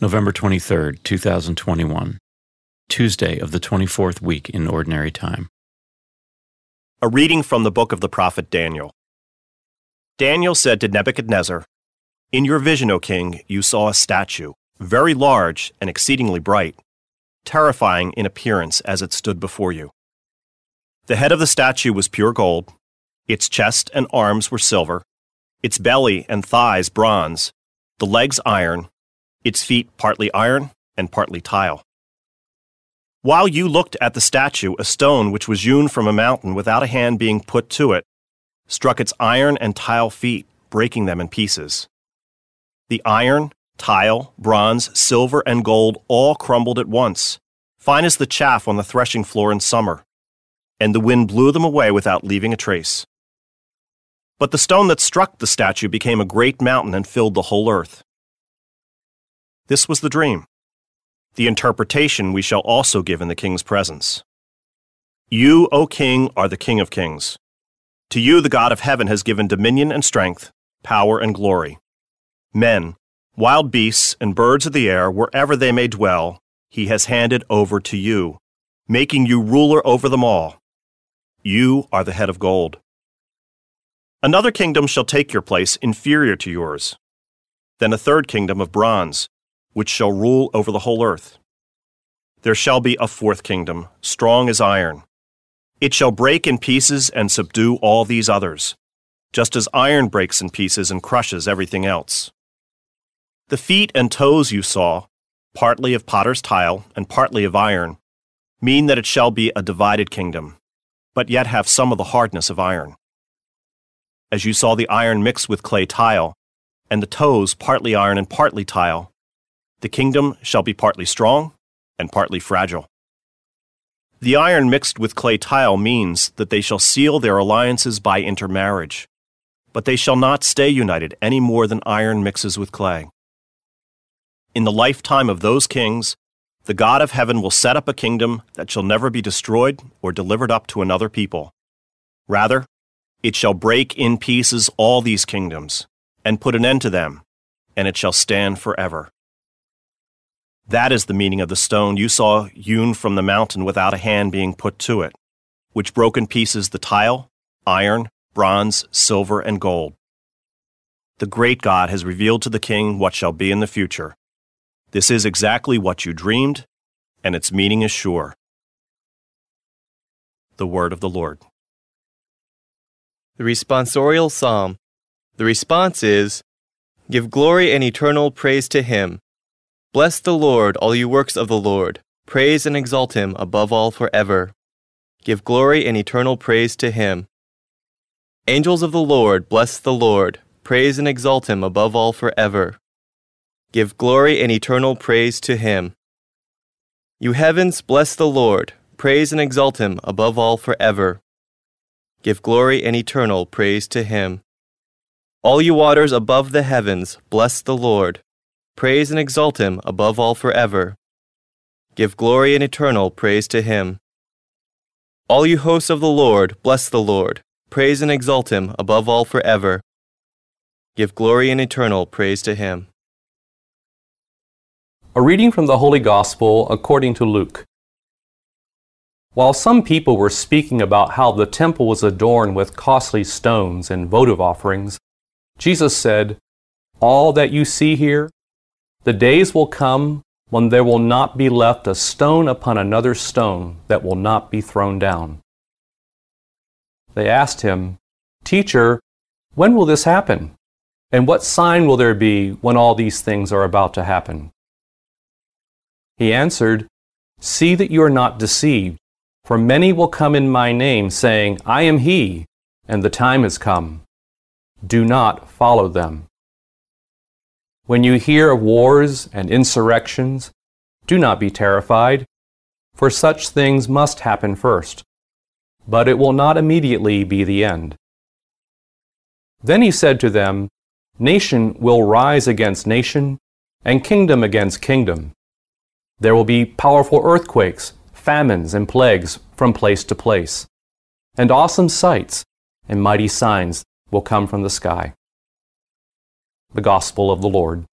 November 23rd, 2021, Tuesday of the 24th week in Ordinary Time. A reading from the book of the prophet Daniel. Daniel said to Nebuchadnezzar, "In your vision, O king, you saw a statue, very large and exceedingly bright, terrifying in appearance as it stood before you. The head of the statue was pure gold, its chest and arms were silver, its belly and thighs bronze, the legs iron, its feet partly iron and partly tile. While you looked at the statue, a stone which was hewn from a mountain without a hand being put to it, struck its iron and tile feet, breaking them in pieces. The iron, tile, bronze, silver, and gold all crumbled at once, fine as the chaff on the threshing floor in summer, and the wind blew them away without leaving a trace. But the stone that struck the statue became a great mountain and filled the whole earth. This was the dream. The interpretation we shall also give in the king's presence. You, O king, are the King of kings. To you the God of heaven has given dominion and strength, power and glory. Men, wild beasts, and birds of the air, wherever they may dwell, he has handed over to you, making you ruler over them all. You are the head of gold. Another kingdom shall take your place, inferior to yours. Then a third kingdom of bronze, which shall rule over the whole earth. There shall be a fourth kingdom, strong as iron. It shall break in pieces and subdue all these others, just as iron breaks in pieces and crushes everything else. The feet and toes you saw, partly of potter's tile and partly of iron, mean that it shall be a divided kingdom, but yet have some of the hardness of iron. As you saw the iron mixed with clay tile, and the toes partly iron and partly tile, the kingdom shall be partly strong and partly fragile. The iron mixed with clay tile means that they shall seal their alliances by intermarriage, but they shall not stay united any more than iron mixes with clay. In the lifetime of those kings, the God of heaven will set up a kingdom that shall never be destroyed or delivered up to another people. Rather, it shall break in pieces all these kingdoms and put an end to them, and it shall stand forever. That is the meaning of the stone you saw hewn from the mountain without a hand being put to it, which broke in pieces the tile, iron, bronze, silver, and gold. The great God has revealed to the king what shall be in the future. This is exactly what you dreamed, and its meaning is sure. The word of the Lord. The responsorial psalm. The response is, "Give glory and eternal praise to him. Bless the Lord, all you works of the Lord. Praise and exalt him above all forever. Give glory and eternal praise to him. Angels of the Lord, bless the Lord. Praise and exalt him above all forever. Give glory and eternal praise to him. You heavens, bless the Lord. Praise and exalt him above all forever. Give glory and eternal praise to him. All you waters above the heavens, bless the Lord. Praise and exalt him above all forever. Give glory and eternal praise to him. All you hosts of the Lord, bless the Lord. Praise and exalt him above all forever. Give glory and eternal praise to him." A reading from the Holy Gospel according to Luke. While some people were speaking about how the temple was adorned with costly stones and votive offerings, Jesus said, "All that you see here, the days will come when there will not be left a stone upon another stone that will not be thrown down." They asked him, "Teacher, when will this happen? And what sign will there be when all these things are about to happen?" He answered, "See that you are not deceived, for many will come in my name, saying, 'I am he,' and the time has come. Do not follow them. When you hear of wars and insurrections, do not be terrified, for such things must happen first, but it will not immediately be the end." Then he said to them, "Nation will rise against nation, and kingdom against kingdom. There will be powerful earthquakes, famines, and plagues from place to place, and awesome sights and mighty signs will come from the sky." The Gospel of the Lord.